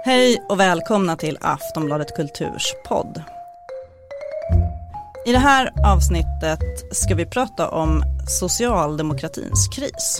Hej och välkomna till Aftonbladet Kulturs podd. I det här avsnittet ska vi prata om socialdemokratins kris.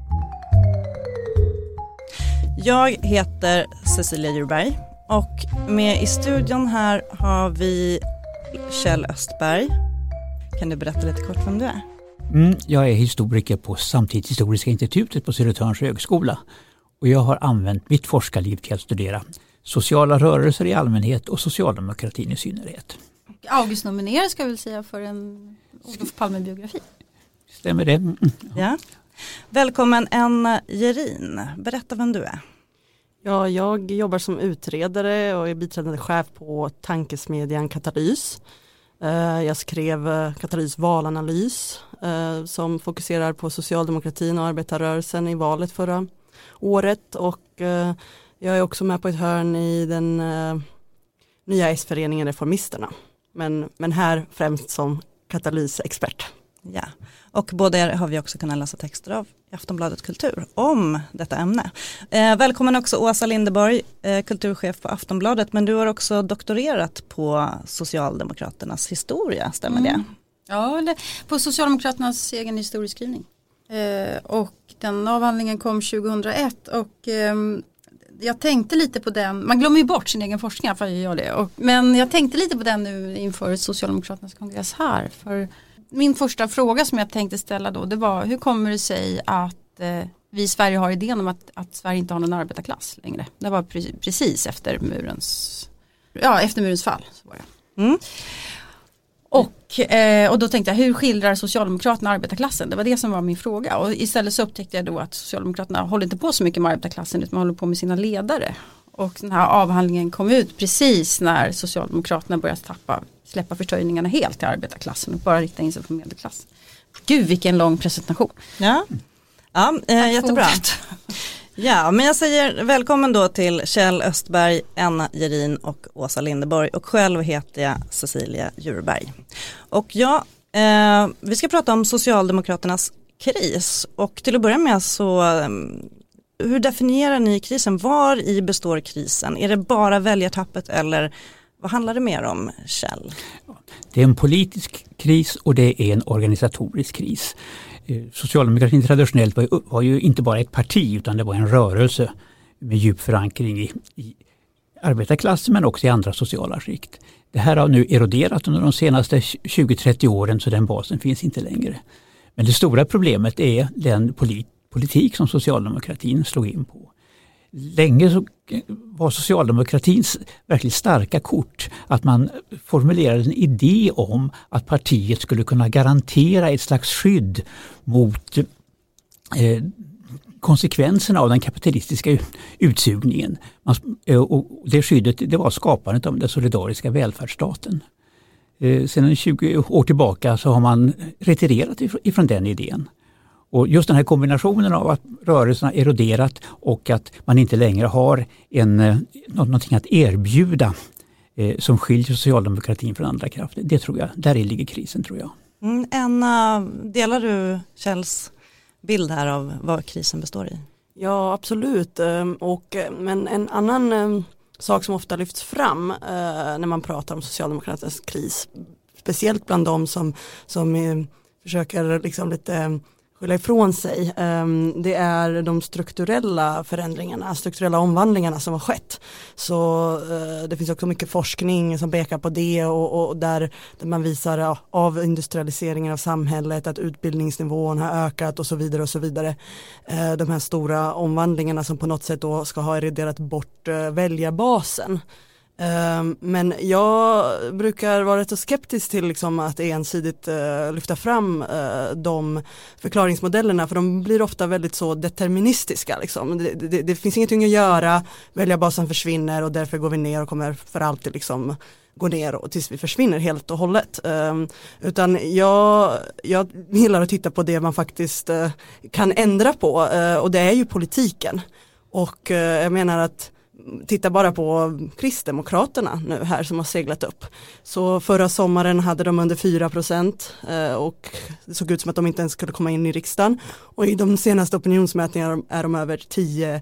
Jag heter Cecilia Djurberg och med i studion här har vi Kjell Östberg. Kan du berätta lite kort vem du är? Jag är historiker på Samtidshistoriska institutet på Södertörns högskola. Och jag har använt mitt forskarliv till att studera sociala rörelser i allmänhet och socialdemokratin i synnerhet. August nominerad ska jag väl säga för en Olof Palme-biografi. Stämmer det? Ja. Välkommen Anna Gerin. Berätta vem du är. Ja, jag jobbar som utredare och är biträdande chef på tankesmedjan Katalys. Jag skrev Katalys valanalys som fokuserar på socialdemokratin och arbetarrörelsen i valet förra året, och jag är också med på ett hörn i den nya S-föreningen Reformisterna. Men här främst som Katalys-expert. Ja, och båda er har vi också kunnat läsa texter av i Aftonbladet Kultur om detta ämne. Välkommen också Åsa Linderborg, kulturchef på Aftonbladet, men du har också doktorerat på Socialdemokraternas historia, stämmer det? Ja, på Socialdemokraternas egen historieskrivning. Och den avhandlingen kom 2001 och jag tänkte lite på den, man glömmer ju bort sin egen forskning för jag gör det, men jag tänkte lite på den nu inför Socialdemokraternas kongress här. För min första fråga som jag tänkte ställa då, det var hur kommer det sig att vi i Sverige har idén om att Sverige inte har någon arbetarklass längre. Det var precis efter murens fall. Så var det. Och då tänkte jag, hur skildrar Socialdemokraterna arbetarklassen? Det var det som var min fråga. Och istället så upptäckte jag då att Socialdemokraterna håller inte på så mycket med arbetarklassen, utan man håller på med sina ledare. Och den här avhandlingen kom ut precis när Socialdemokraterna började släppa förtöjningarna helt till arbetarklassen och bara rikta in sig på medelklassen. Gud, vilken lång presentation. Ja, jättebra. Ja, men jag säger välkommen då till Kjell Östberg, Anna Gerin och Åsa Linderborg, och själv heter jag Cecilia Djurberg. Och vi ska prata om Socialdemokraternas kris, och till att börja med så hur definierar ni krisen? Var i består krisen? Är det bara väljartappet eller vad handlar det mer om, Kjell? Det är en politisk kris och det är en organisatorisk kris. Socialdemokratin traditionellt var ju inte bara ett parti, utan det var en rörelse med djup förankring i arbetarklassen men också i andra sociala skikt. Det här har nu eroderat under de senaste 20-30 åren, så den basen finns inte längre. Men det stora problemet är den politik som socialdemokratin slog in på. Länge så var socialdemokratins verkligt starka kort att man formulerade en idé om att partiet skulle kunna garantera ett slags skydd mot konsekvenserna av den kapitalistiska utsugningen. Och det skyddet, det var skapandet av den solidariska välfärdsstaten. Sedan 20 år tillbaka så har man retirerat ifrån den idén. Och just den här kombinationen av att rörelserna eroderat och att man inte längre har någonting att erbjuda som skiljer socialdemokratin från andra krafter, det tror jag, där ligger krisen, tror jag. Anna, delar du Kjells bild här av vad krisen består i? Ja, absolut. Men en annan sak som ofta lyfts fram när man pratar om Socialdemokraternas kris, speciellt bland de som försöker liksom lite skylla ifrån sig, det är de strukturella omvandlingarna som har skett. Så det finns också mycket forskning som pekar på det, och där man visar av industrialiseringen av samhället att utbildningsnivån har ökat och så vidare och så vidare. De här stora omvandlingarna som på något sätt då ska ha eroderat bort väljarbasen. Men jag brukar vara rätt skeptisk till liksom att ensidigt lyfta fram de förklaringsmodellerna, för de blir ofta väldigt så deterministiska. Liksom. Det finns ingenting att göra, väljarbasen försvinner och därför går vi ner och kommer för alltid liksom gå ner och tills vi försvinner helt och hållet. Utan jag gillar att titta på det man faktiskt kan ändra på, och det är ju politiken. Och jag menar att titta bara på Kristdemokraterna nu här som har seglat upp. Så förra sommaren hade de under 4% och det såg ut som att de inte ens skulle komma in i riksdagen. Och i de senaste opinionsmätningarna är de över 10%.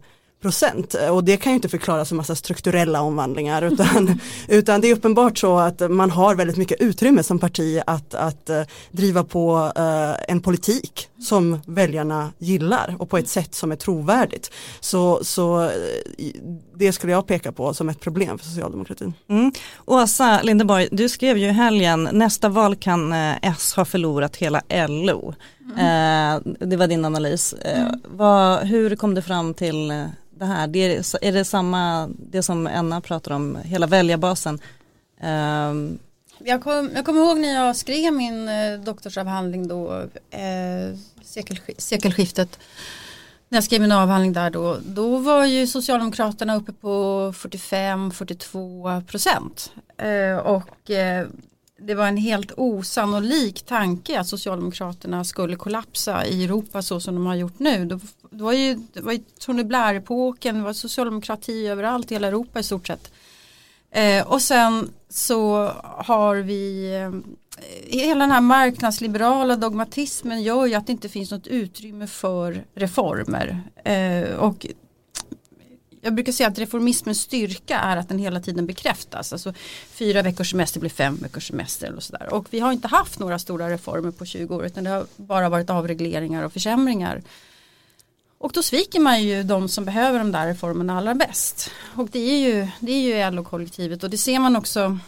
Och det kan ju inte förklaras som massa strukturella omvandlingar utan det är uppenbart så att man har väldigt mycket utrymme som parti att driva på en politik som väljarna gillar och på ett sätt som är trovärdigt. Så det skulle jag peka på som ett problem för socialdemokratin. Åsa Linderborg, du skrev ju i helgen, nästa val kan S ha förlorat hela LO. Det var din analys. Hur kom du fram till det här? Är det samma, det som Enna pratar om, hela väljarbasen? Jag kommer ihåg när jag skrev min doktorsavhandling då, sekelskiftet. När jag skrev min avhandling där då var ju Socialdemokraterna uppe på 45-42%. Och det var en helt osannolik tanke att Socialdemokraterna skulle kollapsa i Europa så som de har gjort nu. Det var ju Tony Blair-epoken, det var socialdemokrati överallt i hela Europa i stort sett. Och sen så har vi hela den här marknadsliberala dogmatismen gör ju att det inte finns något utrymme för reformer. Och jag brukar säga att reformismens styrka är att den hela tiden bekräftas. Alltså 4 veckors semester blir 5 veckors semester eller sådär. Och vi har inte haft några stora reformer på 20 år utan det har bara varit avregleringar och försämringar. Och då sviker man ju de som behöver de där reformerna allra bäst. Och det är ju LO-kollektivet och det ser man också.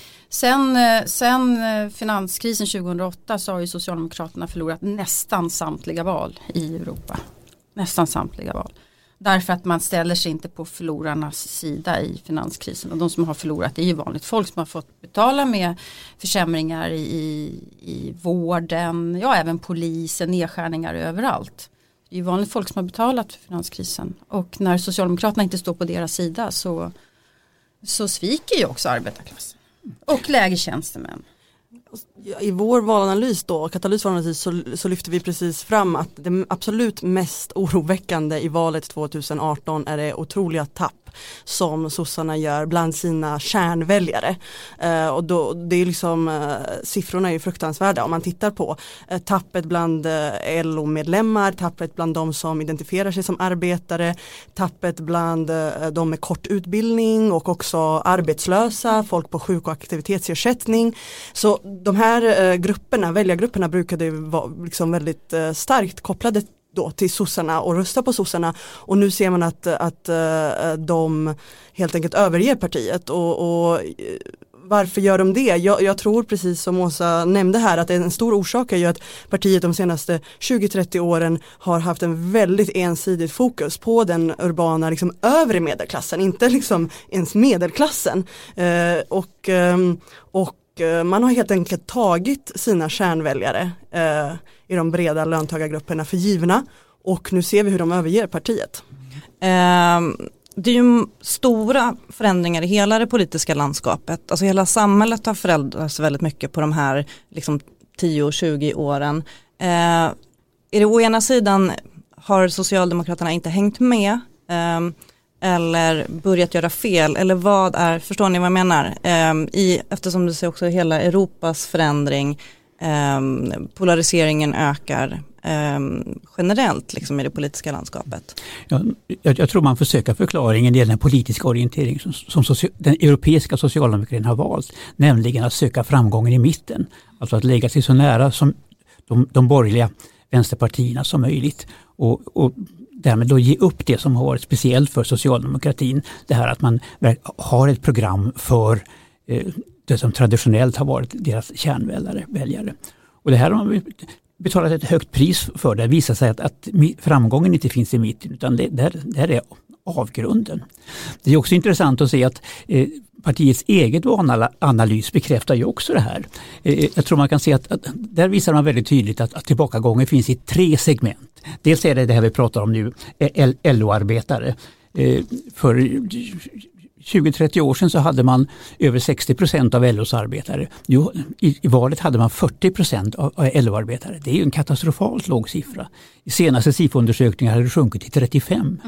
Sen finanskrisen 2008 så har ju Socialdemokraterna förlorat nästan samtliga val i Europa. Nästan samtliga val. Därför att man ställer sig inte på förlorarnas sida i finanskrisen. Och de som har förlorat är ju vanligt folk som har fått betala med försämringar i vården, ja även polisen, nedskärningar överallt. Det är ju vanligt folk som har betalat för finanskrisen. Och när Socialdemokraterna inte står på deras sida så sviker ju också arbetarklassen. Och lägertjänstemän. I vår valanalys då, Katalys valanalys, så lyfter vi precis fram att det absolut mest oroväckande i valet 2018 är det otroliga tapp som sossarna gör bland sina kärnväljare. Och då, det är liksom, siffrorna är ju fruktansvärda om man tittar på tappet bland LO-medlemmar, tappet bland de som identifierar sig som arbetare, tappet bland de med kort utbildning och också arbetslösa, folk på sjuk- och aktivitetsersättning. Så de här grupperna, väljargrupperna brukade vara liksom väldigt starkt kopplade då till sossarna och rösta på sossarna och nu ser man att de helt enkelt överger partiet och varför gör de det? Jag tror precis som Åsa nämnde här att en stor orsak är ju att partiet de senaste 20-30 åren har haft en väldigt ensidigt fokus på den urbana liksom övre medelklassen, inte liksom ens medelklassen och man har helt enkelt tagit sina kärnväljare i de breda löntagargrupperna för givna och nu ser vi hur de överger partiet. Det är ju stora förändringar i hela det politiska landskapet. Alltså hela samhället har förändrats väldigt mycket på de här liksom 10-20 åren. Är det å ena sidan har Socialdemokraterna inte hängt med eller börjat göra fel eller vad är, förstår ni vad jag menar? Eftersom det ser också hela Europas förändring, polariseringen ökar generellt liksom i det politiska landskapet. Ja, jag tror man försöker förklaringen i den politiska orientering som den europeiska socialdemokratin har valt, nämligen att söka framgången i mitten. Alltså att lägga sig så nära som de borgerliga vänsterpartierna som möjligt och därmed då ge upp det som har varit speciellt för socialdemokratin. Det här att man har ett program för det som traditionellt har varit deras kärnväljare. Och det här har man betalat ett högt pris för. Det visar sig att framgången inte finns i mitten utan det är avgrunden. Det är också intressant att se att partiets eget analys bekräftar ju också det här. Jag tror man kan se att där visar man väldigt tydligt att tillbakagången finns i 3 segment. Dels är det här vi pratar om nu, LO-arbetare. För 20-30 år sedan så hade man över 60% av LOs arbetare. Nu, i valet hade man 40% av LO-arbetare. Det är ju en katastrofalt låg siffra. I senaste SIFO-undersökningar hade det sjunkit till 35%.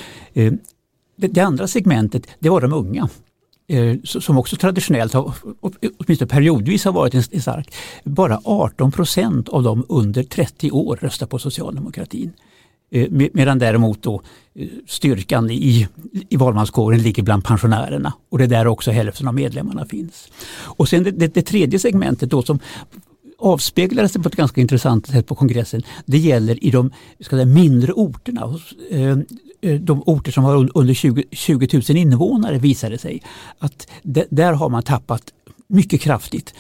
Det andra segmentet, det var de unga. Som också traditionellt har, åtminstone periodvis har varit en stark. Bara 18% av dem under 30 år röstar på socialdemokratin. Medan däremot då styrkan i valmanskåren ligger bland pensionärerna. Och det är där också hälften av medlemmarna finns. Och sen det tredje segmentet då som avspeglades på ett ganska intressant sätt på kongressen. Det gäller i de mindre orterna. De orter som har under 20 000 invånare visade sig att där har man tappat mycket kraftigt.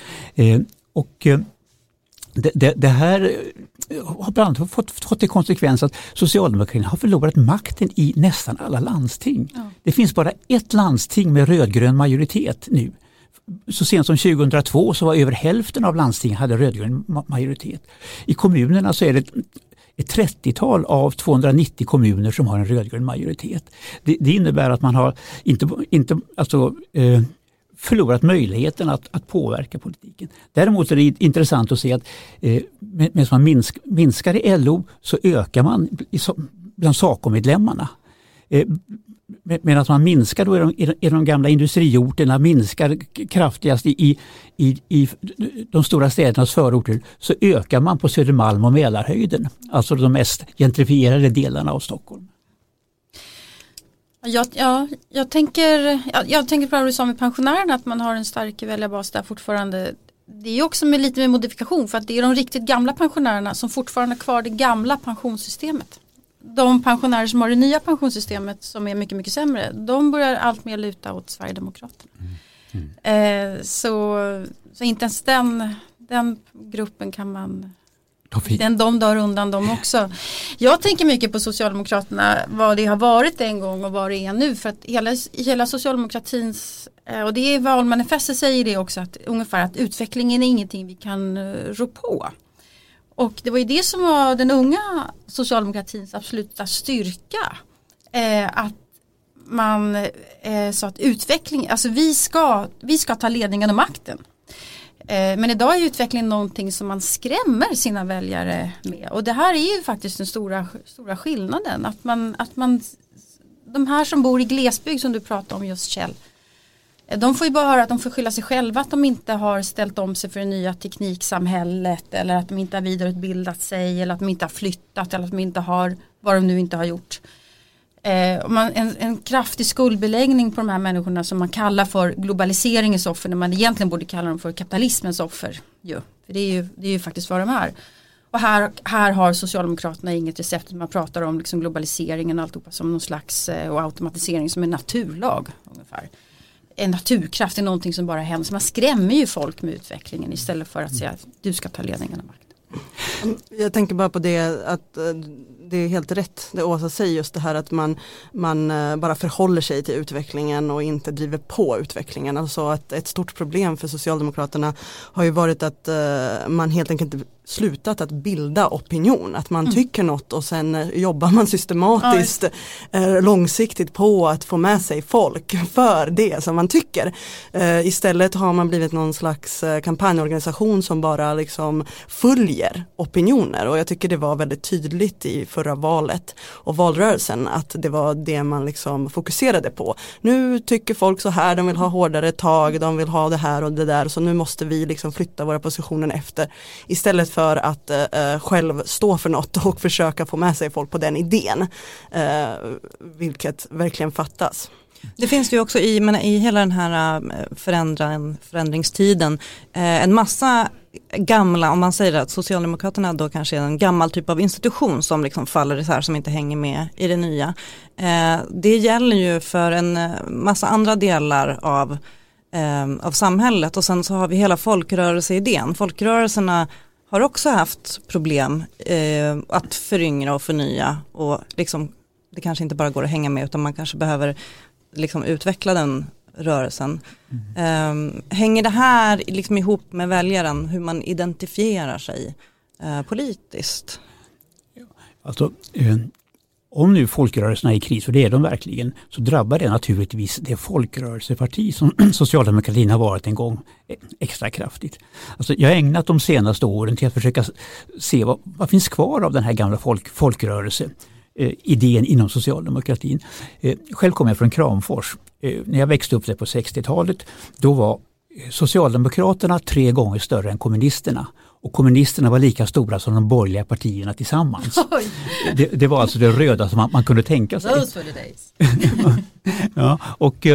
Det här har bland annat fått till konsekvens att Socialdemokraterna har förlorat makten i nästan alla landsting. Ja. Det finns bara ett landsting med rödgrön majoritet nu. Så sent som 2002 så var över hälften av landstingen hade rödgrön majoritet. I kommunerna så är det ett 30-tal av 290 kommuner som har en rödgrön majoritet. Det innebär att man har inte förlorat möjligheten att påverka politiken. Däremot är det intressant att se att medan man minskar i LO så ökar man bland SACO-medlemmarna. Medan man minskar då i de gamla industriorterna, minskar kraftigast i de stora städernas förorter, så ökar man på Södermalm och Mälarhöjden. Alltså de mest gentrifierade delarna av Stockholm. Jag tänker på det du sa med pensionärerna, att man har en stark väljarbas där fortfarande. Det är också lite med modifikation, för att det är de riktigt gamla pensionärerna som fortfarande har kvar det gamla pensionssystemet. De pensionärer som har det nya pensionssystemet som är mycket, mycket sämre, de börjar allt mer luta åt Sverigedemokraterna. Så inte ens den gruppen kan man... De dör undan dem också. Jag tänker mycket på Socialdemokraterna, vad det har varit en gång och vad det är nu. För att hela socialdemokratins, och det är valmanifestet säger det också, att ungefär att utvecklingen är ingenting vi kan rå på. Och det var ju det som var den unga socialdemokratins absoluta styrka. Att man sa att utveckling, alltså vi ska ta ledningen och makten. Men idag är utvecklingen någonting som man skrämmer sina väljare med. Och det här är ju faktiskt den stora skillnaden. Att man, de här som bor i glesbygd som du pratade om just, Kjell, de får ju bara höra att de får skylla sig själva att de inte har ställt om sig för det nya tekniksamhället, eller att de inte har vidareutbildat sig, eller att de inte har flyttat, eller att de inte har, vad de nu inte har gjort. En kraftig skuldbeläggning på de här människorna som man kallar för globaliseringens offer, när man egentligen borde kalla dem för kapitalismens offer. Jo, för det är ju faktiskt vad de är. Och här har Socialdemokraterna inget recept. Man pratar om liksom globaliseringen och alltihopa som någon slags och automatisering som en naturlag ungefär. En naturkraft är någonting som bara händer. Så man skrämmer ju folk med utvecklingen istället för att säga att du ska ta ledningen av makten. Jag tänker bara på det att det är helt rätt det Åsa säger, just det här att man bara förhåller sig till utvecklingen och inte driver på utvecklingen. Alltså att ett stort problem för Socialdemokraterna har ju varit att man helt enkelt inte slutat att bilda opinion. Att man tycker något och sen jobbar man systematiskt långsiktigt på att få med sig folk för det som man tycker. Istället har man blivit någon slags kampanjorganisation som bara liksom följer opinioner, och jag tycker det var väldigt tydligt i förra valet och valrörelsen att det var det man liksom fokuserade på. Nu tycker folk så här, de vill ha hårdare tag, de vill ha det här och det där, så nu måste vi liksom flytta våra positioner efter, istället för att själv stå för något och försöka få med sig folk på den idén, vilket verkligen fattas. Det finns ju också i hela den här förändringstiden en massa gamla, om man säger att Socialdemokraterna då kanske är en gammal typ av institution som liksom faller isär, som inte hänger med i det nya. Det gäller ju för en massa andra delar av samhället, och sen så har vi hela folkrörelseidén. Folkrörelserna har också haft problem att föryngra och förnya, och liksom, det kanske inte bara går att hänga med, utan man kanske behöver liksom utveckla den rörelsen. Hänger det här liksom ihop med väljaren, hur man identifierar sig politiskt? Alltså, om nu folkrörelserna är i kris, och det är de verkligen, så drabbar det naturligtvis det folkrörelseparti som socialdemokratin har varit en gång extra kraftigt. Alltså, jag har ägnat de senaste åren till att försöka se vad finns kvar av den här gamla folkrörelseidén inom socialdemokratin. Själv kommer jag från Kramfors. När jag växte upp där på 60-talet, då var Socialdemokraterna 3 gånger större än kommunisterna. och kommunisterna var lika stora som de borgerliga partierna tillsammans. Det var alltså det röda som man kunde tänka sig. Those were the days. Ja, och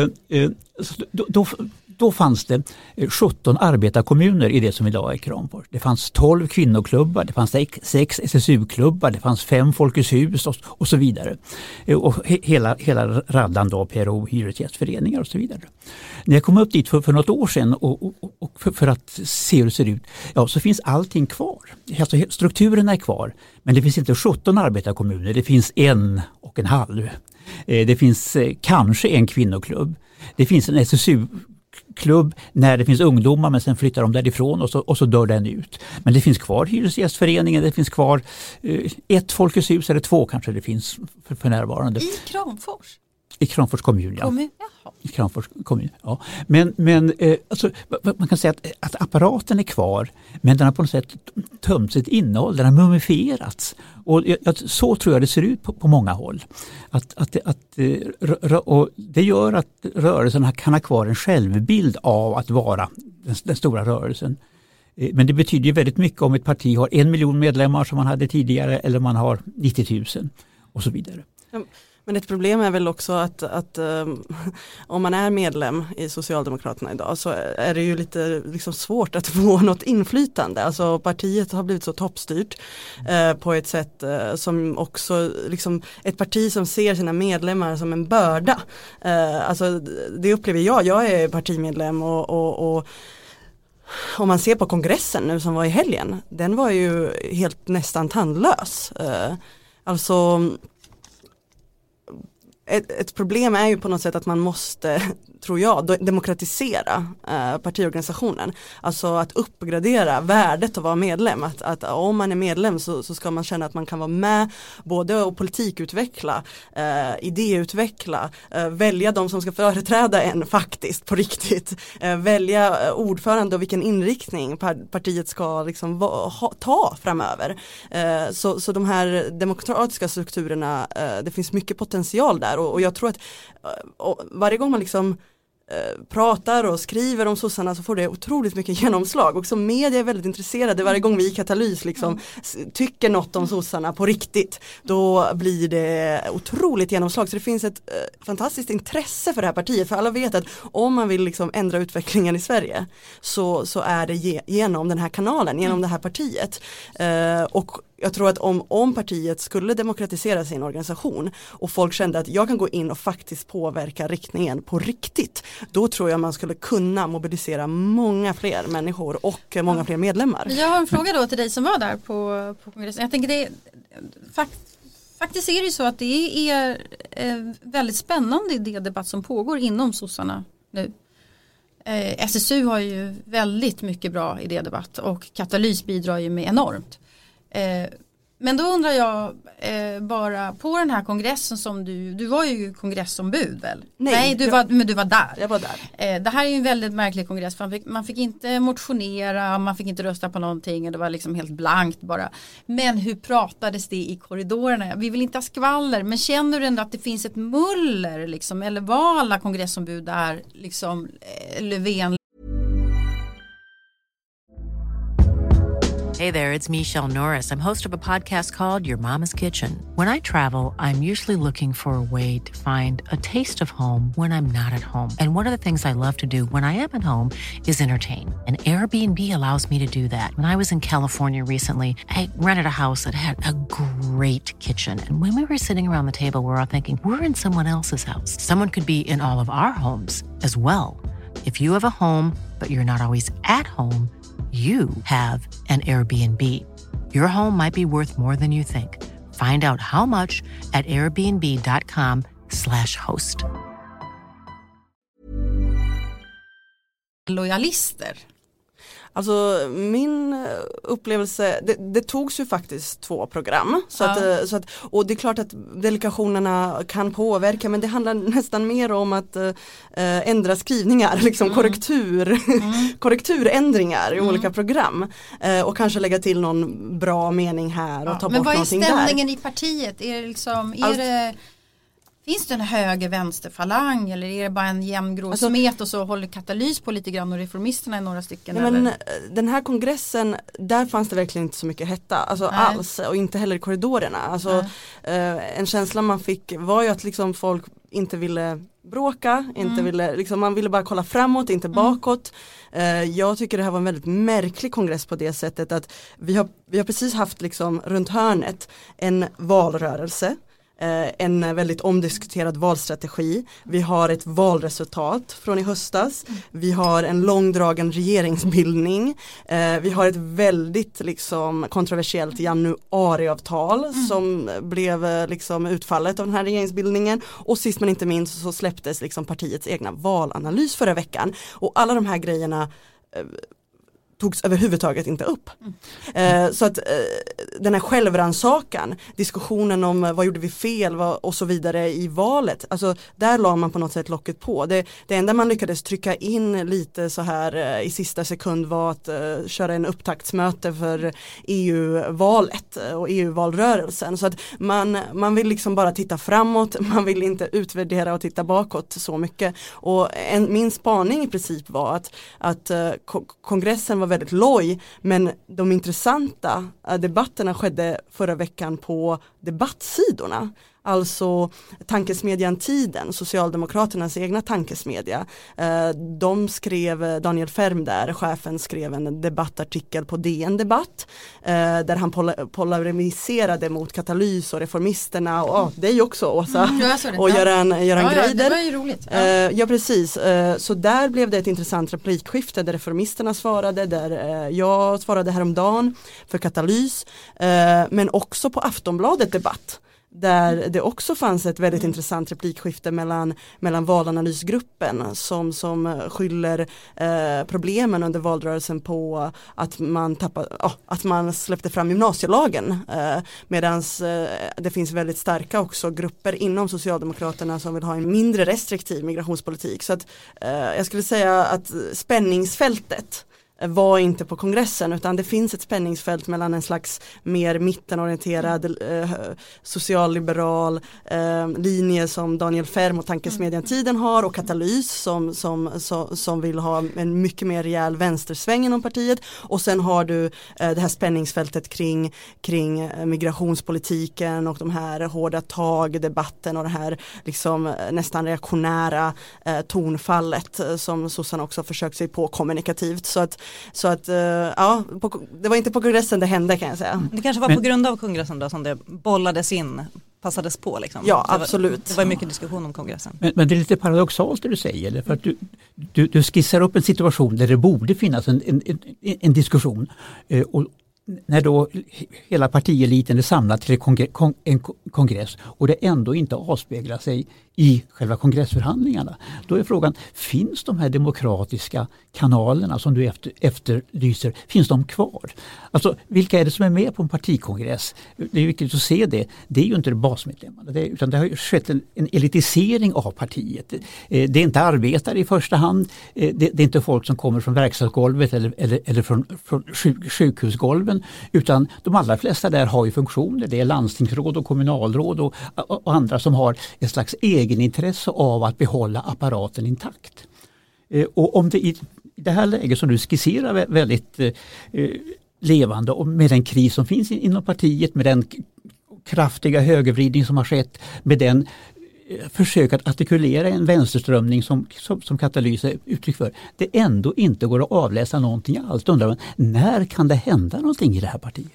då fanns det 17 arbetarkommuner i det som idag är Kramfors. Det fanns 12 kvinnoklubbar, det fanns 6 SSU-klubbar, det fanns 5 Folkets hus och så vidare. Och hela raddan då, PRO, hyresgästföreningar och så vidare. När jag kom upp dit för något år sedan och för att se hur det ser ut, ja, så finns allting kvar. Alltså, strukturen är kvar, men det finns inte 17 arbetarkommuner, det finns 1,5. Det finns kanske en kvinnoklubb. Det finns en SSU-klubb när det finns ungdomar, men sen flyttar de därifrån och så dör den ut. Men det finns kvar hyresgästföreningen, det finns kvar 1 Folkets hus eller 2 kanske det finns för närvarande. I Kramfors? I Kramfors kommun, ja. I Kramfors kommun, ja. Men alltså, man kan säga att apparaten är kvar, men den har på något sätt tömt sitt innehåll, den har mumifierats. Och så tror jag det ser ut på många håll. Och det gör att rörelsen kan ha kvar en självbild av att vara den stora rörelsen. Men det betyder ju väldigt mycket om ett parti har 1 miljon medlemmar som man hade tidigare, eller man har 90 000 och så vidare. Men ett problem är väl också att om man är medlem i Socialdemokraterna idag, så är det ju lite liksom svårt att få något inflytande. Alltså partiet har blivit så toppstyrt på ett sätt som också liksom ett parti som ser sina medlemmar som en börda. Alltså det upplever jag. Jag är partimedlem och om man ser på kongressen nu som var i helgen, den var ju helt nästan tandlös. Alltså ett problem är ju på något sätt att man måste, tror jag, demokratisera partiorganisationen. Alltså att uppgradera värdet att vara medlem. Att om man är medlem så ska man känna att man kan vara med både och politikutveckla, idéutveckla, välja de som ska företräda en faktiskt på riktigt. Välja ordförande och vilken inriktning partiet ska liksom ta framöver. Så de här demokratiska strukturerna, det finns mycket potential där. Och jag tror att varje gång man liksom pratar och skriver om sossarna så får det otroligt mycket genomslag. Och som media är väldigt intresserade varje gång vi i Katalys liksom tycker något om sossarna på riktigt. Då blir det otroligt genomslag. Så det finns ett fantastiskt intresse för det här partiet. För alla vet att om man vill liksom ändra utvecklingen i Sverige så är det genom den här kanalen, genom det här partiet. Och jag tror att om partiet skulle demokratisera sin organisation och folk kände att jag kan gå in och faktiskt påverka riktningen på riktigt, då tror jag man skulle kunna mobilisera många fler människor och många fler medlemmar. Jag har en fråga då till dig som var där på kongressen. Jag tänker faktiskt är det ju så att det är väldigt spännande idédebatt som pågår inom sossarna nu. SSU har ju väldigt mycket bra idédebatt och Katalys bidrar ju med enormt. Men då undrar jag bara på den här kongressen som du var ju kongressombud väl? Nej, men du var där. Jag var där. Det här är ju en väldigt märklig kongress. Man fick inte motionera, man fick inte rösta på någonting och det var liksom helt blankt bara. Men hur pratades det i korridorerna? Vi vill inte ha skvaller, men känner du ändå att det finns ett muller liksom? Eller var alla kongressombud där liksom Löfven? Hey there, it's Michelle Norris. I'm host of a podcast called Your Mama's Kitchen. When I travel, I'm usually looking for a way to find a taste of home when I'm not at home. And one of the things I love to do when I am at home is entertain. And Airbnb allows me to do that. When I was in California recently, I rented a house that had a great kitchen. And when we were sitting around the table, we were all thinking, we're in someone else's house. Someone could be in all of our homes as well. If you have a home, but you're not always at home, you have an Airbnb. Your home might be worth more than you think. Find out how much at airbnb.com/host. Lojalister. Alltså min upplevelse, det togs ju faktiskt 2 program så att, och det är klart att delegationerna kan påverka, men det handlar nästan mer om att ändra skrivningar, liksom korrekturändringar i olika program och kanske lägga till någon bra mening här och ta bort någonting där. Men vad är stämningen i partiet? Är det liksom, Finns det en höger-vänster-falang eller är det bara en jämn grå smet och så håller Katalys på lite grann och reformisterna är några stycken? Ja, men den här kongressen, där fanns det verkligen inte så mycket hetta, alltså alls, och inte heller i korridorerna. Alltså, en känsla man fick var ju att liksom folk inte ville bråka, inte ville, liksom, man ville bara kolla framåt, inte bakåt. Jag tycker det här var en väldigt märklig kongress på det sättet att vi har precis haft liksom runt hörnet en valrörelse, en väldigt omdiskuterad valstrategi. Vi har ett valresultat från i höstas. Vi har en långdragen regeringsbildning. Vi har ett väldigt liksom kontroversiellt januariavtal som blev liksom utfallet av den här regeringsbildningen. Och sist men inte minst så släpptes liksom partiets egna valanalys förra veckan. Och alla de här grejerna togs överhuvudtaget inte upp. Så att den här självrannsakan, diskussionen om vad gjorde vi fel och så vidare i valet, alltså där la man på något sätt locket på. Det enda man lyckades trycka in lite så här i sista sekund var att köra en upptaktsmöte för EU-valet och EU-valrörelsen. Så att man vill liksom bara titta framåt, man vill inte utvärdera och titta bakåt så mycket. Och min spaning i princip var att kongressen var väldigt loj, men de intressanta debatterna skedde förra veckan på debattsidorna. Alltså tankesmedjan Tiden, Socialdemokraternas egna tankesmedja. Daniel Ferm där, chefen, skrev en debattartikel på DN Debatt där han polariserade mot Katalys och reformisterna och dig också, Åsa, och Göran Greider. Det var ju roligt. Ja, precis. Så där blev det ett intressant replikskifte där reformisterna svarade, där jag svarade häromdagen för Katalys, men också på Aftonbladet Debatt, där det också fanns ett väldigt intressant replikskifte mellan valanalysgruppen som skyller problemen under valrörelsen på att man släppte fram gymnasielagen, medan det finns väldigt starka också grupper inom Socialdemokraterna som vill ha en mindre restriktiv migrationspolitik. Så att jag skulle säga att spänningsfältet var inte på kongressen, utan det finns ett spänningsfält mellan en slags mer mittenorienterad socialliberal linje som Daniel Ferm och tankesmedjan Tiden har, och Katalys som vill ha en mycket mer rejäl vänstersväng inom partiet, och sen har du det här spänningsfältet kring migrationspolitiken och de här hårda tag-debatten och det här liksom nästan reaktionära tonfallet som sossarna också försökt sig på kommunikativt. Så att ja, det var inte på kongressen det hände, kan jag säga. Det kanske var på grund av kongressen då som det bollades in, passades på liksom. Ja, absolut. Det var mycket diskussion om kongressen. Men det är lite paradoxalt det du säger, för att du skissar upp en situation där det borde finnas en diskussion, och när då hela partieliten är samlad till en kongress och det ändå inte avspeglar sig i själva kongressförhandlingarna. Då är frågan, finns de här demokratiska kanalerna som du efterlyser, finns de kvar? Alltså, vilka är det som är med på en partikongress? Det är viktigt att se det. Det är ju inte basmedlemmarna, utan det har ju skett en elitisering av partiet. Det är inte arbetare i första hand, det är inte folk som kommer från verkstadsgolvet eller från sjukhusgolven, utan de allra flesta där har ju funktioner. Det är landstingsråd och kommunalråd och andra som har ett slags egenintresse av att behålla apparaten intakt. Och om det i det här läget som du skisserar väldigt levande, och med den kris som finns inom partiet, med den kraftiga högervridning som har skett, med den försök att artikulera en vänsterströmning som Katalys är uttryck för, det ändå inte går att avläsa någonting alls. Undrar man, när kan det hända någonting i det här partiet?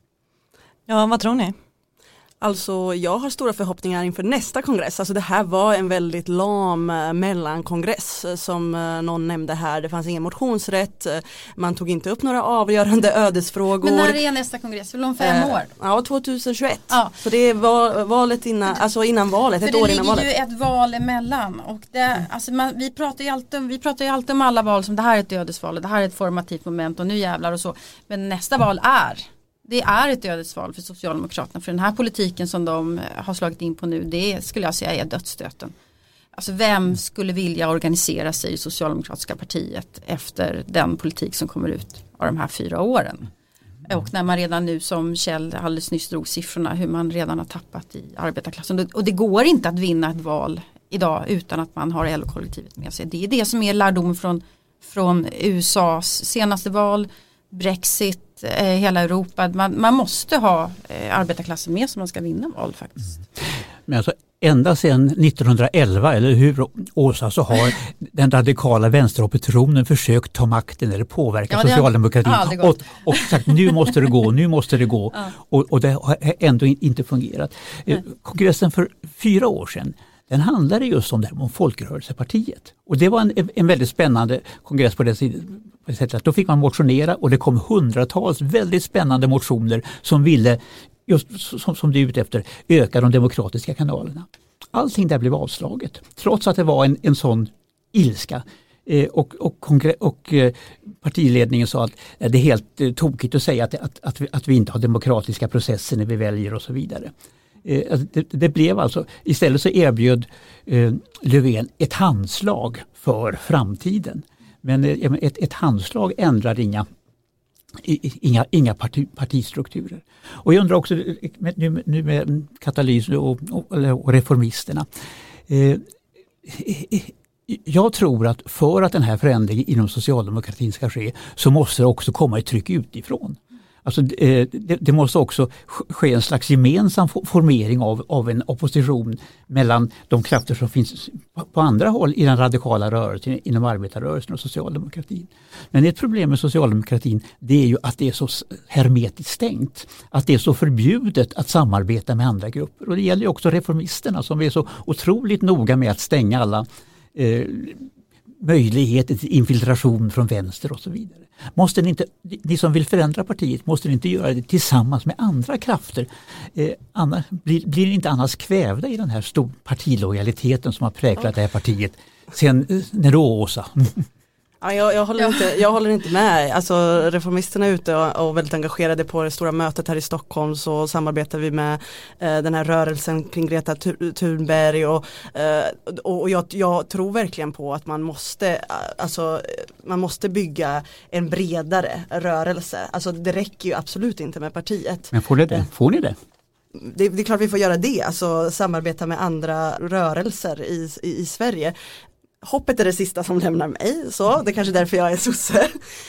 Ja, vad tror ni? Alltså, jag har stora förhoppningar inför nästa kongress. Alltså, det här var en väldigt lam mellankongress som någon nämnde här. Det fanns ingen motionsrätt. Man tog inte upp några avgörande ödesfrågor. Men när är nästa kongress? Väl om 5 år? Ja, 2021. Ja. Så det var valet innan, alltså innan valet, ett år innan valet. Det ligger ju ett val emellan. Och det, alltså vi pratar ju alltid om alla val som det här är ett ödesval, det här är ett formativt moment och nu jävlar och så. Men nästa val det är ett ödesval för Socialdemokraterna. För den här politiken som de har slagit in på nu, det skulle jag säga är dödsstöten. Alltså vem skulle vilja organisera sig i Socialdemokratiska partiet efter den politik som kommer ut av de här 4 åren? Och när man redan nu, som Kjell alldeles nyss drog siffrorna, hur man redan har tappat i arbetarklassen. Och det går inte att vinna ett val idag utan att man har LO-kollektivet med sig. Det är det som är lärdomen från USAs senaste val, Brexit, hela Europa. Man måste ha arbetarklassen med som man ska vinna val faktiskt. Men alltså ända sedan 1911, eller hur Åsa, så har den radikala vänsteroppositionen försökt ta makten eller påverka socialdemokratin och sagt nu måste det gå ja. och det har ändå inte fungerat. Kongressen för 4 år sedan, den handlade just om det här, om Folkrörelsepartiet. Och det var en väldigt spännande kongress på det sättet. Då fick man motionera och det kom hundratals väldigt spännande motioner som ville, just som du är ute efter, öka de demokratiska kanalerna. Allting där blev avslaget. Trots att det var en sån ilska. Och partiledningen sa att det är helt tokigt att säga att vi inte har demokratiska processer när vi väljer och så vidare. Det blev alltså, istället så erbjöd Löfven ett handslag för framtiden. Men ett handslag ändrar inga partistrukturer. Och jag undrar också nu med katalys och reformisterna. Jag tror att för att den här förändringen inom socialdemokratin ska ske så måste det också komma ett tryck utifrån. Alltså det måste också ske en slags gemensam formering av en opposition mellan de krafter som finns på andra håll i den radikala rörelsen, inom arbetarrörelsen och socialdemokratin. Men ett problem med socialdemokratin, det är ju att det är så hermetiskt stängt. Att det är så förbjudet att samarbeta med andra grupper. Och det gäller ju också reformisterna som är så otroligt noga med att stänga alla möjligheter till infiltration från vänster och så vidare. Måste ni inte, ni som vill förändra partiet, måste ni inte göra det tillsammans med andra krafter? Annars, blir ni inte annars kvävda i den här stor partilojaliteten som har präglat det här partiet sen när då, Åsa? Ja, jag håller inte med. Alltså, reformisterna är ute och väldigt engagerade på det stora mötet här i Stockholm, så samarbetar vi med den här rörelsen kring Greta Thunberg och jag tror verkligen på att man måste bygga en bredare rörelse. Alltså det räcker ju absolut inte med partiet. Men får ni det? Det är klart vi får göra det, alltså samarbeta med andra rörelser i Sverige. Hoppet är det sista som lämnar mig, så det är kanske därför jag är sosse.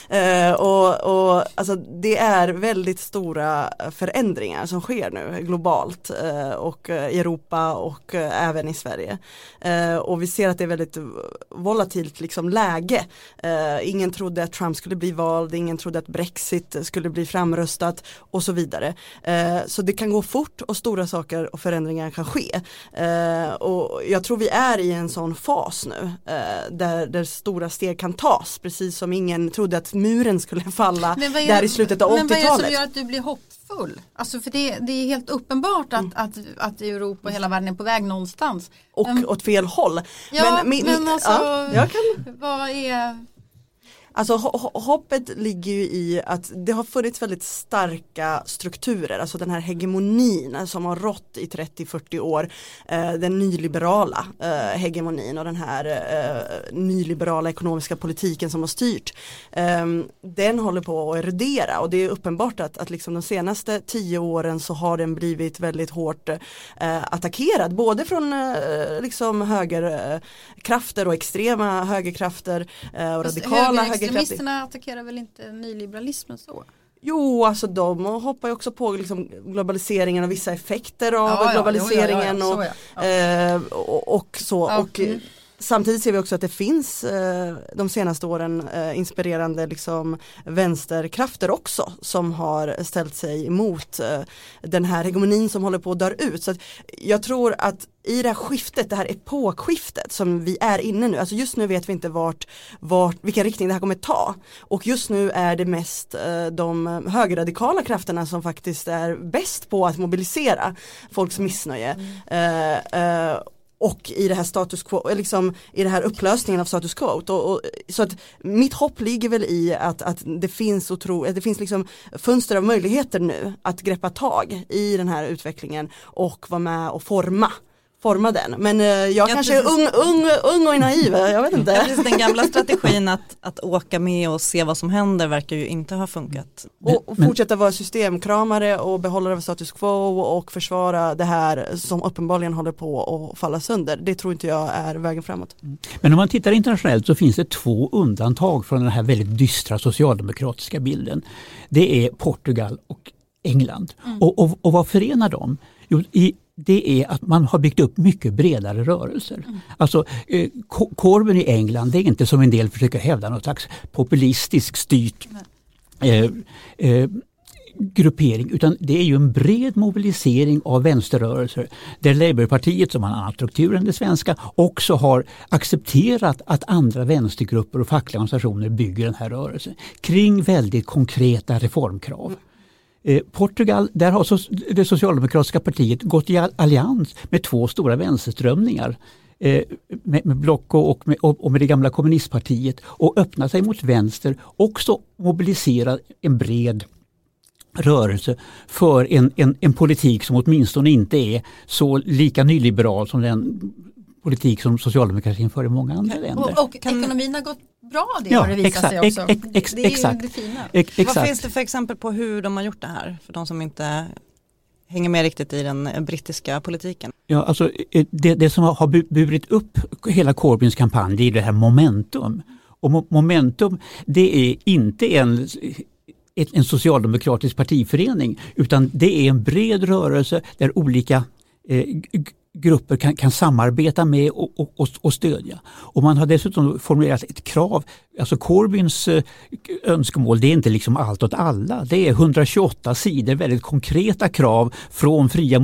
Alltså, det är väldigt stora förändringar som sker nu globalt och i Europa och även i Sverige. Och vi ser att det är väldigt volatilt liksom läge. Ingen trodde att Trump skulle bli vald, ingen trodde att Brexit skulle bli framröstat och så vidare. Så det kan gå fort och stora saker och förändringar kan ske. Och jag tror vi är i en sån fas nu. Där stora steg kan tas, precis som ingen trodde att muren skulle falla där i slutet av 80-talet. Men vad är det som gör att du blir hoppfull? Alltså för det är helt uppenbart att Europa och hela världen är på väg någonstans. Och åt fel håll. Ja, men alltså, vad är... Alltså hoppet ligger ju i att det har funnits väldigt starka strukturer, alltså den här hegemonin som har rått i 30-40 år, den nyliberala hegemonin och den här nyliberala ekonomiska politiken som har styrt, den håller på att erodera, och det är uppenbart att liksom de senaste 10 åren så har den blivit väldigt hårt attackerad, både från liksom högerkrafter och extrema högerkrafter och radikala extremisterna attackerar väl inte nyliberalismen så? Jo, alltså de hoppar ju också på liksom globaliseringen och vissa effekter av globaliseringen och så. Ja. Och samtidigt ser vi också att det finns de senaste åren inspirerande liksom vänsterkrafter också som har ställt sig emot den här hegemonin som håller på att dö ut. Så att jag tror att i det här skiftet, det här epokskiftet som vi är inne nu, alltså just nu vet vi inte vilken riktning det här kommer ta, och just nu är det mest de högerradikala krafterna som faktiskt är bäst på att mobilisera folks missnöje. Och i det här status quo, liksom i det här upplösningen av status quo. Så att mitt hopp ligger väl i att det finns liksom fönster av möjligheter nu att greppa tag i den här utvecklingen och vara med och forma forma den. Men jag kanske är ung och naiv, jag vet inte. Precis, den gamla strategin att åka med och se vad som händer verkar ju inte ha funkat. Och fortsätta vara systemkramare och behålla status quo och försvara det här som uppenbarligen håller på att falla sönder. Det tror inte jag är vägen framåt. Men om man tittar internationellt så finns det 2 undantag från den här väldigt dystra socialdemokratiska bilden. Det är Portugal och England. Och vad förenar dem? Jo, det är att man har byggt upp mycket bredare rörelser. Alltså Corbyn i England, det är inte som en del försöker hävda något slags populistisk styrt gruppering, utan det är ju en bred mobilisering av vänsterrörelser där Labourpartiet, som har en annan struktur än det svenska, också har accepterat att andra vänstergrupper och fackliga organisationer bygger den här rörelsen kring väldigt konkreta reformkrav. Portugal, där har det socialdemokratiska partiet gått i allians med 2 stora vänsterströmningar, med Blocco och med det gamla kommunistpartiet, och öppnat sig mot vänster, också mobiliserat en bred rörelse för en politik som åtminstone inte är så lika nyliberal som den politik som socialdemokratin för i många andra länder. Och ekonomin har gått bra, det har det visat sig också. Det är ju det fina. Vad finns det för exempel på hur de har gjort det här? För de som inte hänger med riktigt i den brittiska politiken. Ja, alltså det som har burit upp hela Corbyns kampanj, det är det här momentum. Och momentum, det är inte en socialdemokratisk partiförening, utan det är en bred rörelse där olika grupper kan samarbeta med och stödja. Och man har dessutom formulerat ett krav, alltså Corbyns önskemål, det är inte liksom allt åt alla. Det är 128 sidor väldigt konkreta krav från fria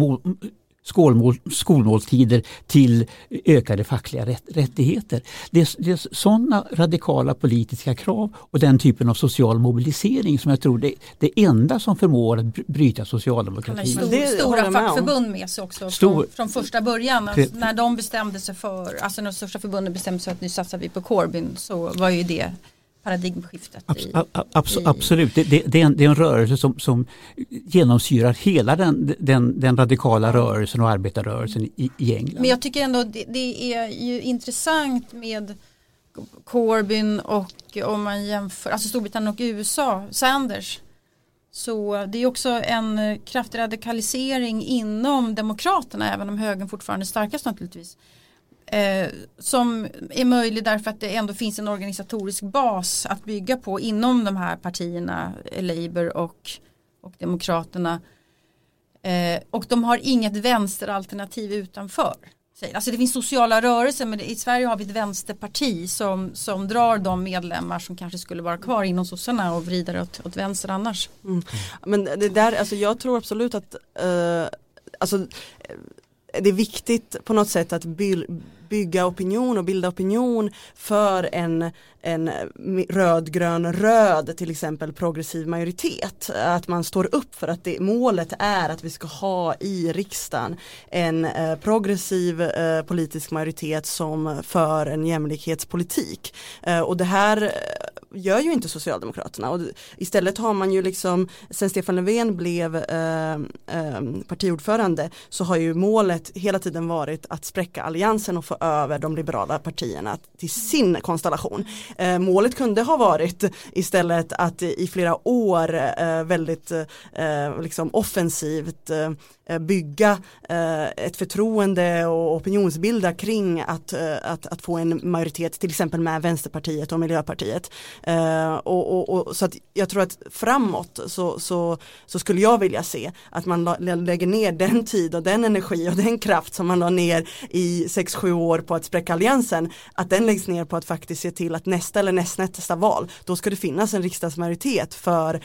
skolmåltider till ökade fackliga rättigheter. Det är sådana radikala politiska krav och den typen av social mobilisering som jag tror det enda som förmår att bryta socialdemokratin. Stora fackförbund med sig också från första början. När de bestämde sig för, alltså när de största förbunden bestämde sig att nu satsar vi på Corbyn, så var ju det paradigmskiftet. Absolut, det är en rörelse som genomsyrar hela den radikala rörelsen och arbetarrörelsen i England. Men jag tycker ändå det är ju intressant med Corbyn, och om man jämför alltså Storbritannien och USA, Sanders, så det är också en kraftig radikalisering inom demokraterna, även om högern fortfarande är starkast naturligtvis. Som är möjlig därför att det ändå finns en organisatorisk bas att bygga på inom de här partierna, Labour och Demokraterna. Och de har inget vänsteralternativ utanför. Alltså det finns sociala rörelser, men i Sverige har vi ett vänsterparti som drar de medlemmar som kanske skulle vara kvar inom sossarna och vrider åt vänster annars. Men det där, alltså jag tror absolut att det är viktigt på något sätt att bygga opinion och bilda opinion för en röd till exempel progressiv majoritet. Att man står upp för att målet är att vi ska ha i riksdagen en progressiv politisk majoritet som för en jämlikhetspolitik. Och det här gör ju inte Socialdemokraterna, och istället har man ju liksom, sen Stefan Löfven blev partiordförande, så har ju målet hela tiden varit att spräcka alliansen och få över de liberala partierna till sin konstellation. Målet kunde ha varit istället att i flera år väldigt liksom offensivt bygga ett förtroende och opinionsbilda kring att få en majoritet till exempel med Vänsterpartiet och Miljöpartiet. Och så att jag tror att framåt så skulle jag vilja se att man lägger ner den tid och den energi och den kraft som man la ner i 6-7 år på att spräcka alliansen, att den läggs ner på att faktiskt se till att nästa eller nästa val, då ska det finnas en riksdagsmajoritet för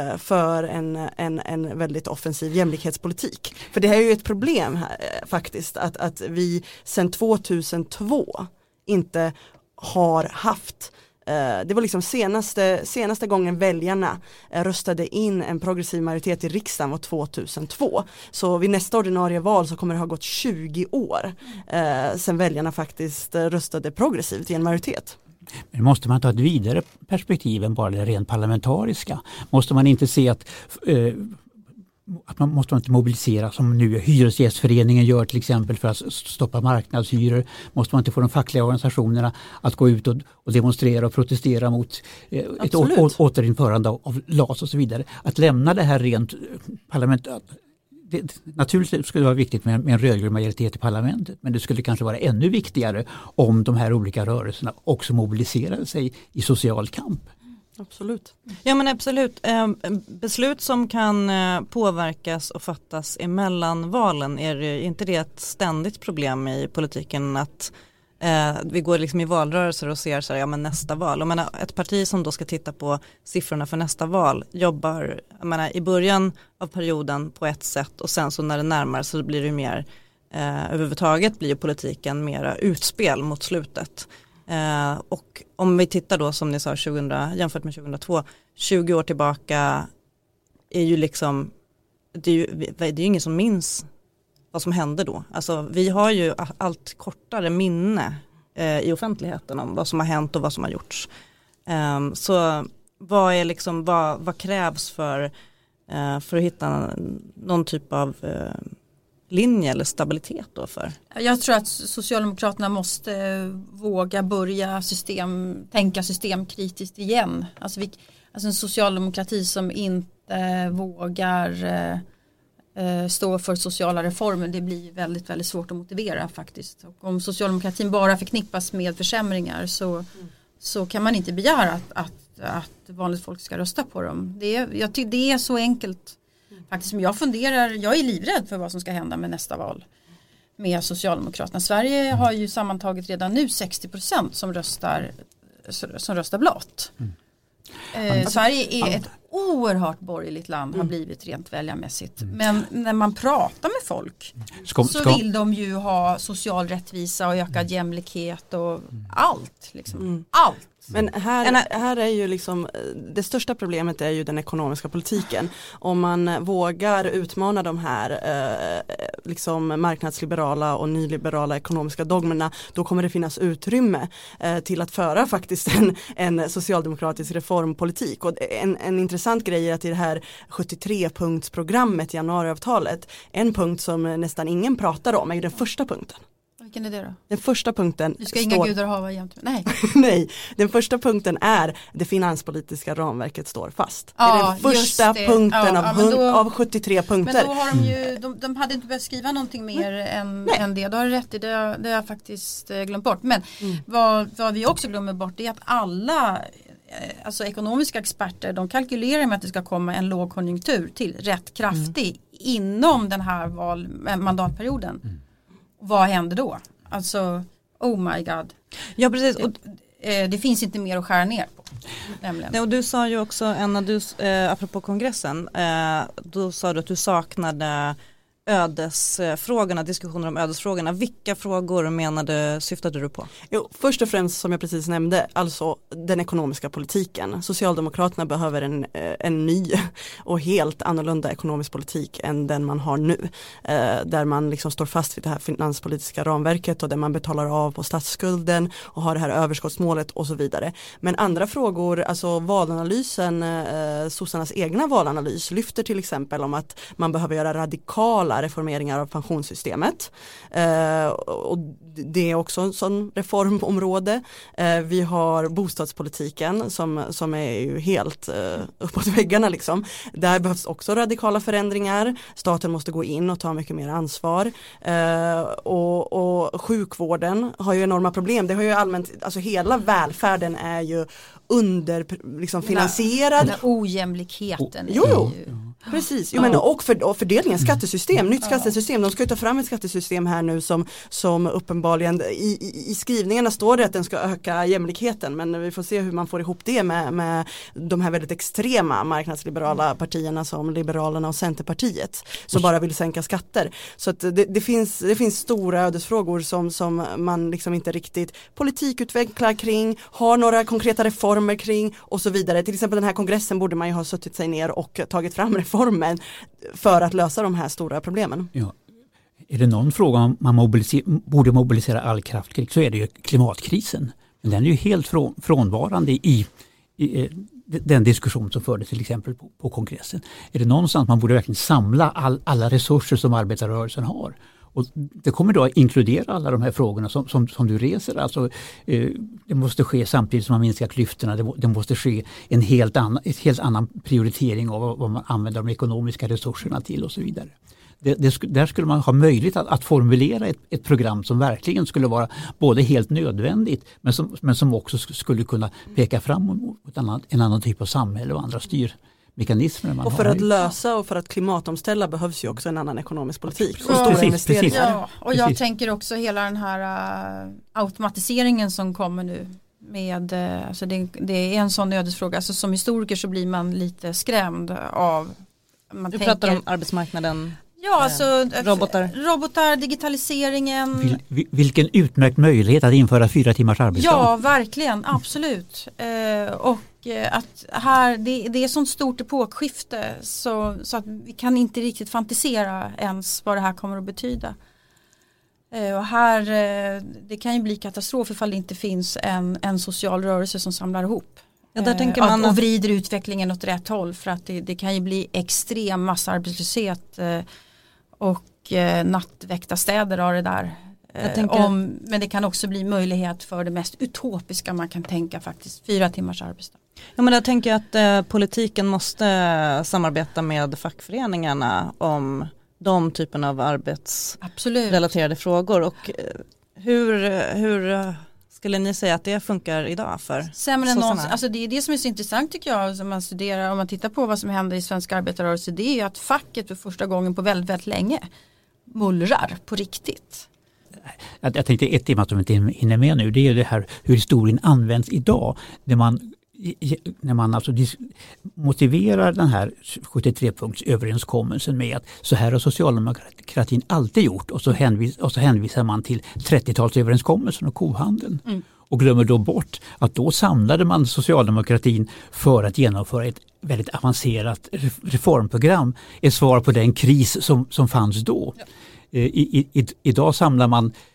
en väldigt offensiv jämlikhetspolitik. För det här är ju ett problem här, faktiskt, att vi sedan 2002 inte har haft, det var liksom senaste gången väljarna röstade in en progressiv majoritet i riksdagen var 2002. Så vid nästa ordinarie val så kommer det ha gått 20 år sedan väljarna faktiskt röstade progressivt i en majoritet. Men måste man ta ett vidare perspektiv än bara det rent parlamentariska? Måste man inte se att måste man inte mobilisera som nu Hyresgästföreningen gör till exempel för att stoppa marknadshyror. Måste man inte få de fackliga organisationerna att gå ut och demonstrera och protestera mot ett återinförande av LAS och så vidare. Att lämna det här rent parlamentet. Naturligtvis skulle det vara viktigt med en rödgrön majoritet i parlamentet, men det skulle kanske vara ännu viktigare om de här olika rörelserna också mobiliserade sig i social kamp. Absolut. Ja men absolut. Beslut som kan påverkas och fattas emellan valen, är inte det ett ständigt problem i politiken att vi går liksom i valrörelser och ser så här, ja men nästa val. Jag menar, ett parti som då ska titta på siffrorna för nästa val jobbar i början av perioden på ett sätt och sen så när det närmar så blir det mer överhuvudtaget blir politiken mera utspel mot slutet. Och om vi tittar då som ni sa jämfört med 2002, 20 år tillbaka är ju liksom det är ju ingen som minns vad som hände då. Alltså vi har ju allt kortare minne i offentligheten om vad som har hänt och vad som har gjorts. Så vad är liksom vad krävs för att hitta någon typ av linje eller stabilitet då för? Jag tror att Socialdemokraterna måste våga börja tänka systemkritiskt igen. Alltså en socialdemokrati som inte vågar stå för sociala reformer, det blir väldigt, väldigt svårt att motivera faktiskt. Och om socialdemokratin bara förknippas med försämringar så kan man inte begära att vanligt folk ska rösta på dem. Jag tycker det är så enkelt faktiskt som jag är livrädd för vad som ska hända med nästa val med Socialdemokraterna. Sverige har ju sammantaget redan nu 60% som röstar blått. Sverige är ett oerhört borgerligt land, har blivit rent väljarmässigt. Men när man pratar med folk så vill de ju ha social rättvisa och ökad jämlikhet och allt. Liksom. Allt. Men här är ju liksom det största problemet är ju den ekonomiska politiken. Om man vågar utmana de här liksom marknadsliberala och nyliberala ekonomiska dogmerna, då kommer det finnas utrymme till att föra faktiskt en socialdemokratisk reformpolitik. Och en intressant grej är att i det här 73-punktsprogrammet, januariavtalet, en punkt som nästan ingen pratar om är ju den första punkten. Vilken är det då? Den första punkten du ska inga gudar hava jämt. Nej. Nej, den första punkten är det finanspolitiska ramverket står fast. Det är den första punkten av 73 punkter. Men då har de ju, de hade inte behövt skriva någonting mer än det. Då har du rätt i det har jag faktiskt glömt bort. Men vad vi också glömmer bort är att alla ekonomiska experter, de kalkylerar med att det ska komma en lågkonjunktur till rätt kraftig inom den här mandatperioden. Vad händer då? Alltså, oh my god. Ja, precis. Det finns inte mer att skära ner på. Nej, och du sa ju också, apropå kongressen, då sa du att du saknade ödesfrågorna, diskussioner om ödesfrågorna. Vilka frågor syftade du på? Jo, först och främst som jag precis nämnde, alltså den ekonomiska politiken. Socialdemokraterna behöver en ny och helt annorlunda ekonomisk politik än den man har nu. Där man liksom står fast vid det här finanspolitiska ramverket och där man betalar av på statsskulden och har det här överskottsmålet och så vidare. Men andra frågor, alltså valanalysen, sossarnas egna valanalys lyfter till exempel om att man behöver göra radikala reformeringar av pensionssystemet. Och det är också en sån reformområde. Vi har bostadspolitiken som är ju helt uppåt väggarna liksom. Där behövs också radikala förändringar. Staten måste gå in och ta mycket mer ansvar. Och sjukvården har ju enorma problem. Det har ju allmänt, alltså hela välfärden är ju finansierad. Den ojämlikheten. Jo. Precis, men och fördelningen, skattesystem, nytt skattesystem, de ska ju ta fram ett skattesystem här nu som uppenbarligen i skrivningarna står det att den ska öka jämlikheten, men vi får se hur man får ihop det med de här väldigt extrema marknadsliberala partierna som Liberalerna och Centerpartiet som bara vill sänka skatter. Så att det finns stora ödesfrågor som man liksom inte riktigt politikutvecklar kring, har några konkreta reformer kring och så vidare. Till exempel den här kongressen borde man ju ha suttit sig ner och tagit fram reformen för att lösa de här stora problemen. Ja. Är det någon fråga om man borde mobilisera all kraft kring så är det ju klimatkrisen. Men den är ju helt frånvarande i den diskussion som fördes till exempel på kongressen. Är det någonstans man borde verkligen samla alla resurser som arbetarrörelsen har? Och det kommer då att inkludera alla de här frågorna som du reser. Alltså, det måste ske samtidigt som man minskar klyftorna. Det måste ske en helt annan prioritering av vad man använder de ekonomiska resurserna till och så vidare. Där skulle man ha möjlighet att formulera ett program som verkligen skulle vara både helt nödvändigt men som också skulle kunna peka fram mot en annan typ av samhälle och andra styrmekanismer. Och för att lösa och för att klimatomställa behövs ju också en annan ekonomisk politik. Och stora investeringar. Ja, och jag tänker också hela den här automatiseringen som kommer nu. Alltså det är en sån ödesfråga. Alltså som historiker så blir man lite skrämd av... Du pratar om arbetsmarknaden. Ja, alltså robotar, digitaliseringen. Vilken utmärkt möjlighet att införa 4 timmars arbetsdag. Ja, verkligen, absolut. Och att här, det är sånt stort epokskifte så att vi kan inte riktigt fantisera ens vad det här kommer att betyda. Och här, det kan ju bli katastrof ifall det inte finns en social rörelse som samlar ihop. Ja, där tänker man och vrider utvecklingen åt rätt håll, för att det kan ju bli extrem massarbetslöshet och nattväckta städer av det där. Men det kan också bli möjlighet för det mest utopiska man kan tänka faktiskt, 4 timmars arbetsdag. Ja, men där tänker jag att politiken måste samarbeta med fackföreningarna om de typen av arbetsrelaterade frågor. Och hur skulle ni säga att det funkar idag för sämre än någonsin? Alltså det är det som är så intressant tycker jag, om man tittar på vad som händer i svensk arbetarrörelse, det är ju att facket för första gången på väldigt, väldigt länge mullrar på riktigt. Jag tänkte ett tema som inte hinner med nu, det är det här hur historien används idag. När man alltså motiverar den här 73-punktsöverenskommelsen med att så här har socialdemokratin alltid gjort, och så hänvisar man till 30-talsöverenskommelsen och kohandeln. Och glömmer då bort att då samlade man socialdemokratin för att genomföra ett väldigt avancerat reformprogram. Ett svar på den kris som fanns då. Ja. Idag samlar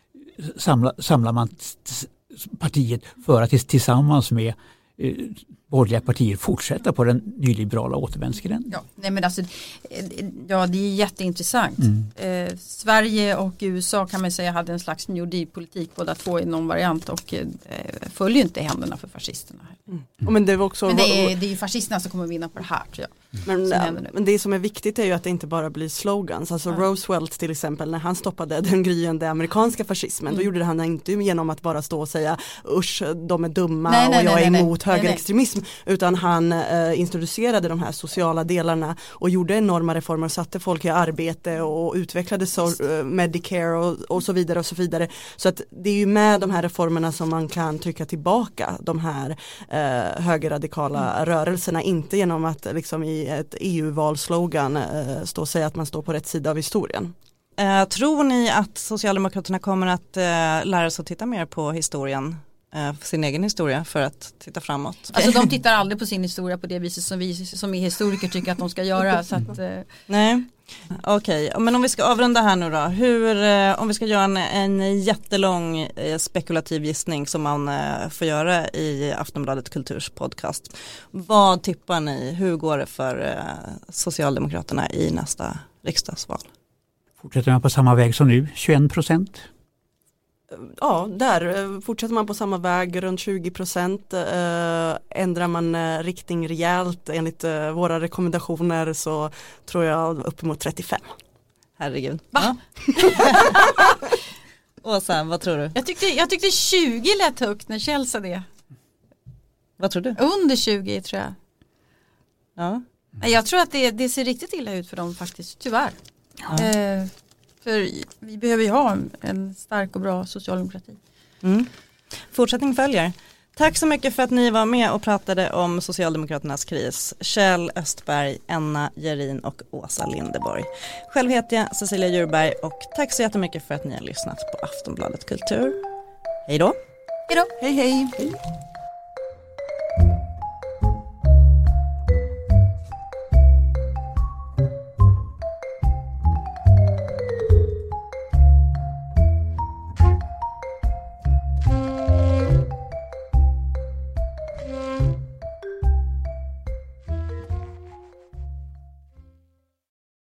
man partiet för att tillsammans med borgerliga partier fortsätta på den nyliberala återvändsgränden. Ja, nej men alltså, det är jätteintressant. Sverige och USA kan man säga hade en slags New Deal-politik, båda två i någon variant, och följer inte händerna för fascisterna. Men det är ju fascisterna som kommer vinna på det här, tror jag. Men det som är viktigt är ju att det inte bara blir slogans. Alltså Roosevelt till exempel, när han stoppade den gryende amerikanska fascismen, då gjorde han inte genom att bara stå och säga usch, de är dumma och jag är emot högerextremism, utan han introducerade de här sociala delarna och gjorde enorma reformer och satte folk i arbete och utvecklade Medicare och så vidare och så vidare. Så att det är ju med de här reformerna som man kan trycka tillbaka de här högerradikala rörelserna, inte genom att liksom i ett EU-valslogan stå och säga att man står på rätt sida av historien. Tror ni att Socialdemokraterna kommer att lära sig att titta mer på historien, sin egen historia, för att titta framåt? Alltså de tittar aldrig på sin historia på det viset som vi som är historiker tycker att de ska göra. Så att, Nej. Okej, men om vi ska avrunda här nu då, om vi ska göra en jättelång spekulativ gissning som man får göra i Aftonbladet Kulturs podcast. Vad tippar ni? Hur går det för Socialdemokraterna i nästa riksdagsval? Fortsätter man på samma väg som nu, 21%? Ja, där fortsätter man på samma väg, runt 20%. Ändrar man riktning rejält enligt våra rekommendationer så tror jag uppemot 35. Herregud. Va? Åsa, vad tror du? Jag tyckte 20 lät högt när Kjell sa det. Vad tror du? Under 20 tror jag. Ja. Jag tror att det ser riktigt illa ut för dem faktiskt, tyvärr. Ja. För vi behöver ju ha en stark och bra socialdemokrati. Fortsättning följer. Tack så mycket för att ni var med och pratade om Socialdemokraternas kris. Kjell Östberg, Enna Gerin och Åsa Linderborg. Själv heter jag Cecilia Djurberg och tack så jättemycket för att ni har lyssnat på Aftonbladet Kultur. Hej då! Hej då! Hej hej!